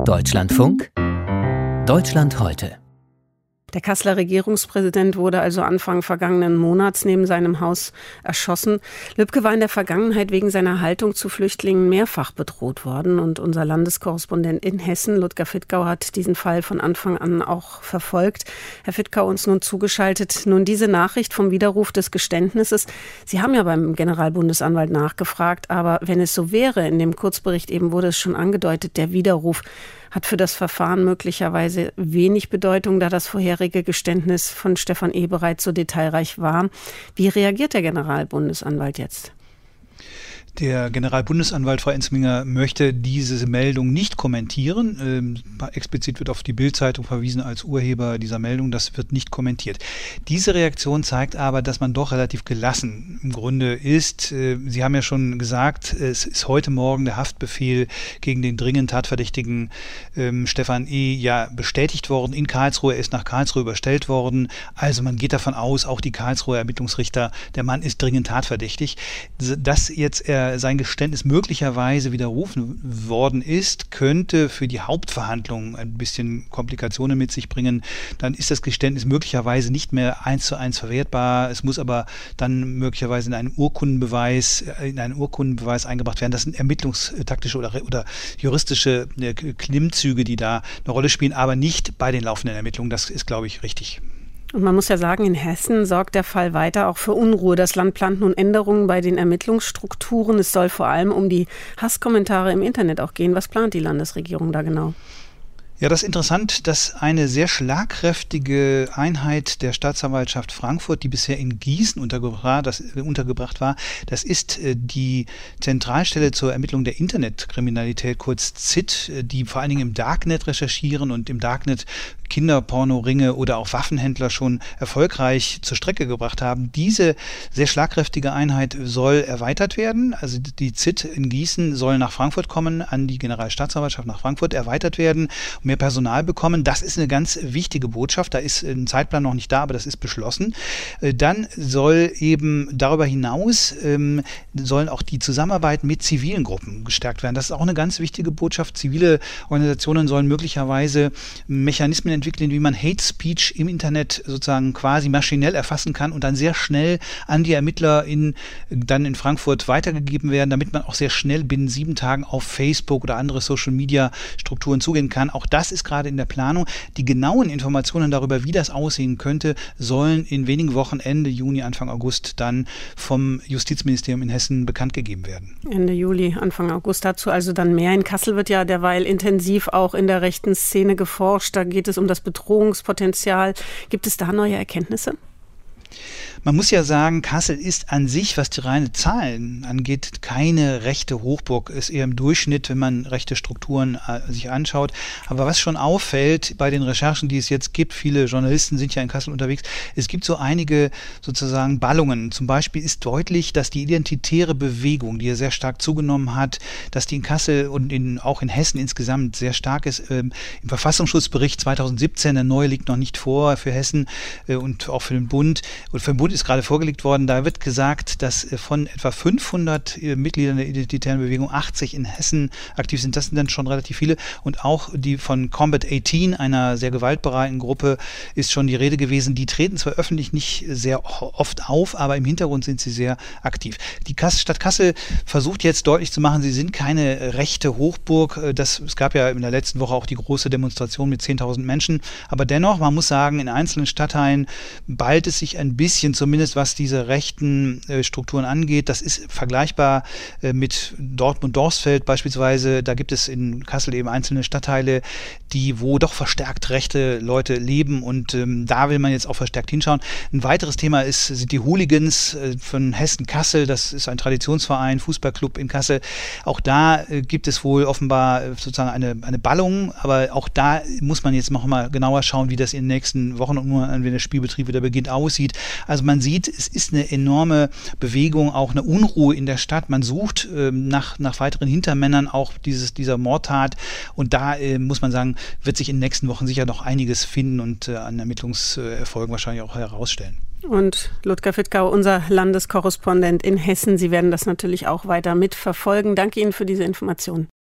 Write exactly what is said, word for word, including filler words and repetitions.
Deutschlandfunk Deutschland heute. Der Kasseler Regierungspräsident wurde also Anfang vergangenen Monats neben seinem Haus erschossen. Lübke war in der Vergangenheit wegen seiner Haltung zu Flüchtlingen mehrfach bedroht worden. Und unser Landeskorrespondent in Hessen, Ludger Fittkau, hat diesen Fall von Anfang an auch verfolgt. Herr Fittkau, uns nun zugeschaltet. Nun diese Nachricht vom Widerruf des Geständnisses. Sie haben ja beim Generalbundesanwalt nachgefragt, aber wenn es so wäre, in dem Kurzbericht eben wurde es schon angedeutet, der Widerruf hat für das Verfahren möglicherweise wenig Bedeutung, da das vorherige Geständnis von Stefan E. bereits so detailreich war. Wie reagiert der Generalbundesanwalt jetzt? Der Generalbundesanwalt Frau Ensminger möchte diese Meldung nicht kommentieren. Ähm, explizit wird auf die Bild-Zeitung verwiesen als Urheber dieser Meldung. Das wird nicht kommentiert. Diese Reaktion zeigt aber, dass man doch relativ gelassen im Grunde ist. Äh, Sie haben ja schon gesagt, es ist heute Morgen der Haftbefehl gegen den dringend Tatverdächtigen ähm, Stefan E. ja bestätigt worden in Karlsruhe. Er ist nach Karlsruhe überstellt worden. Also man geht davon aus, auch die Karlsruher Ermittlungsrichter, der Mann ist dringend tatverdächtig. Dass jetzt er sein Geständnis möglicherweise widerrufen worden ist, könnte für die Hauptverhandlungen ein bisschen Komplikationen mit sich bringen. Dann ist das Geständnis möglicherweise nicht mehr eins zu eins verwertbar. Es muss aber dann möglicherweise in einen Urkundenbeweis, in einen Urkundenbeweis eingebracht werden. Das sind ermittlungstaktische oder, oder juristische Klimmzüge, die da eine Rolle spielen, aber nicht bei den laufenden Ermittlungen. Das ist, glaube ich, richtig. Und man muss ja sagen, in Hessen sorgt der Fall weiter auch für Unruhe. Das Land plant nun Änderungen bei den Ermittlungsstrukturen. Es soll vor allem um die Hasskommentare im Internet auch gehen. Was plant die Landesregierung da genau? Ja, das ist interessant, dass eine sehr schlagkräftige Einheit der Staatsanwaltschaft Frankfurt, die bisher in Gießen untergebracht, das, äh, untergebracht war, das ist äh, die Zentralstelle zur Ermittlung der Internetkriminalität, kurz Z I T, äh, die vor allen Dingen im Darknet recherchieren und im Darknet Kinderpornoringe oder auch Waffenhändler schon erfolgreich zur Strecke gebracht haben. Diese sehr schlagkräftige Einheit soll erweitert werden. Also die Z I T in Gießen soll nach Frankfurt kommen, an die Generalstaatsanwaltschaft nach Frankfurt erweitert werden, mehr Personal bekommen. Das ist eine ganz wichtige Botschaft. Da ist ein Zeitplan noch nicht da, aber das ist beschlossen. Dann soll eben darüber hinaus ähm, sollen auch die Zusammenarbeit mit zivilen Gruppen gestärkt werden. Das ist auch eine ganz wichtige Botschaft. Zivile Organisationen sollen möglicherweise Mechanismen entwickeln, wie man Hate Speech im Internet sozusagen quasi maschinell erfassen kann und dann sehr schnell an die Ermittler in, dann in Frankfurt weitergegeben werden, damit man auch sehr schnell binnen sieben Tagen auf Facebook oder andere Social-Media-Strukturen zugehen kann. Auch das ist gerade in der Planung. Die genauen Informationen darüber, wie das aussehen könnte, sollen in wenigen Wochen, Ende Juni, Anfang August, dann vom Justizministerium in Hessen bekannt gegeben werden. Ende Juli, Anfang August dazu also dann mehr. In Kassel wird ja derweil intensiv auch in der rechten Szene geforscht. Da geht es um das Bedrohungspotenzial. Gibt es da neue Erkenntnisse? Man muss ja sagen, Kassel ist an sich, was die reinen Zahlen angeht, keine rechte Hochburg. Ist eher im Durchschnitt, wenn man rechte Strukturen äh, sich anschaut. Aber was schon auffällt bei den Recherchen, die es jetzt gibt, viele Journalisten sind ja in Kassel unterwegs, es gibt so einige sozusagen Ballungen. Zum Beispiel ist deutlich, dass die identitäre Bewegung, die ja sehr stark zugenommen hat, dass die in Kassel und in, auch in Hessen insgesamt sehr stark ist. Ähm, Im Verfassungsschutzbericht zweitausendsiebzehn, der neue liegt noch nicht vor für Hessen äh, und auch für den Bund, und für den Bund ist gerade vorgelegt worden, da wird gesagt, dass von etwa fünfhundert Mitgliedern der identitären Bewegung achtzig in Hessen aktiv sind. Das sind dann schon relativ viele. Und auch die von Combat achtzehn, einer sehr gewaltbereiten Gruppe, ist schon die Rede gewesen. Die treten zwar öffentlich nicht sehr oft auf, aber im Hintergrund sind sie sehr aktiv. Die Stadt Kassel versucht jetzt deutlich zu machen, sie sind keine rechte Hochburg. Das, es gab ja in der letzten Woche auch die große Demonstration mit zehntausend Menschen. Aber dennoch, man muss sagen, in einzelnen Stadtteilen ballt es sich ein bisschen, zumindest was diese rechten äh, Strukturen angeht. Das ist vergleichbar äh, mit Dortmund-Dorsfeld beispielsweise. Da gibt es in Kassel eben einzelne Stadtteile, die, wo doch verstärkt rechte Leute leben, und ähm, da will man jetzt auch verstärkt hinschauen. Ein weiteres Thema ist, sind die Hooligans äh, von Hessen-Kassel. Das ist ein Traditionsverein, Fußballclub in Kassel. Auch da äh, gibt es wohl offenbar äh, sozusagen eine, eine Ballung, aber auch da muss man jetzt noch mal genauer schauen, wie das in den nächsten Wochen und Monaten, wenn der Spielbetrieb wieder beginnt, aussieht. Also man sieht, es ist eine enorme Bewegung, auch eine Unruhe in der Stadt. Man sucht ähm, nach, nach weiteren Hintermännern auch dieses, dieser Mordtat, und da äh, muss man sagen, wird sich in den nächsten Wochen sicher noch einiges finden und äh, an Ermittlungserfolgen wahrscheinlich auch herausstellen. Und Ludger Fittkau, unser Landeskorrespondent in Hessen, Sie werden das natürlich auch weiter mitverfolgen. Danke Ihnen für diese Information.